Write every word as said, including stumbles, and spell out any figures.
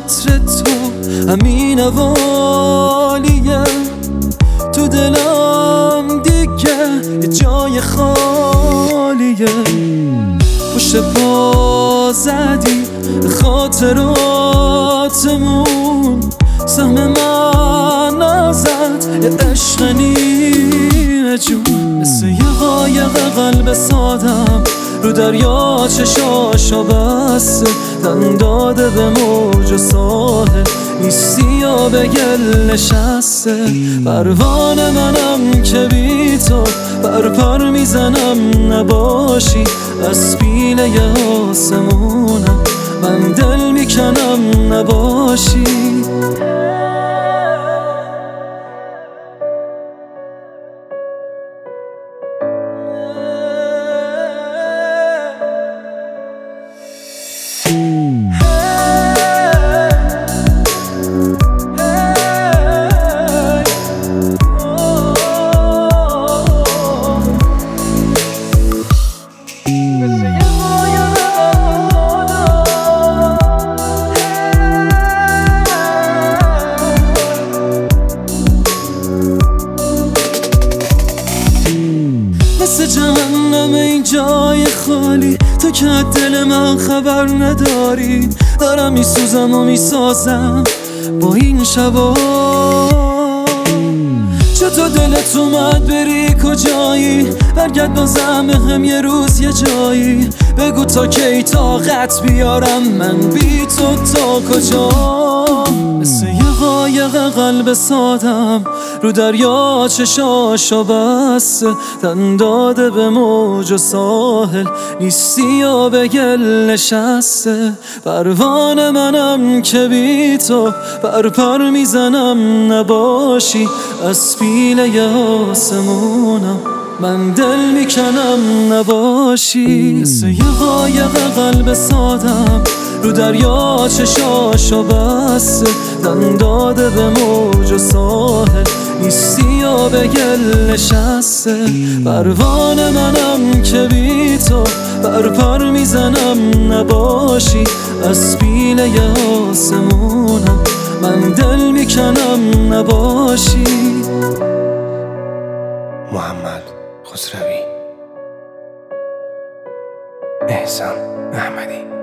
عطر تو همین اوالیه، تو دلم دیگه جای خالیه. پشت پا زدی خاطراتمون، سهم من ازت یه عشق نیمه جون. مثل یه قایق قلب سادم رو دریا چشاشو بسته، دن داده به موج و ساحل، نیستی یا به گل نشسته. پروانه منم که بی تو بر پر میزنم، نباشی از پیله ی آسمونم، من دل میکنم نباشی. مثل جهنم این جای خالی، تو که دل من خبر نداری. دارم میسوزم و میسازم با این شبا. چطور دلت اومد بری کجایی؟ برگرد بازم هم یه روز یه جایی. بگو تا کی طاقت بیارم من بی تو تا کجا. مثل یه قایق قلب سادم رو دریا چشاشو بسته، دن داده به موج و ساحل، نیستی یا به گل نشسته. پروانه منم که بی تو بر پر میزنم، نباشی از پیله ی آسمونم، من دل میکنم نباشی. مثل یه قایق قلب سادم رو دریا چشاشو بسته، دن داده به موج و ساحل، نیستی یا به گل نشسته. پروانه منم که بی تو بر پر میزنم، نباشی از پیله ی آسمونم، من دل میکنم نباشی. محمد خسروی، احسان احمدی.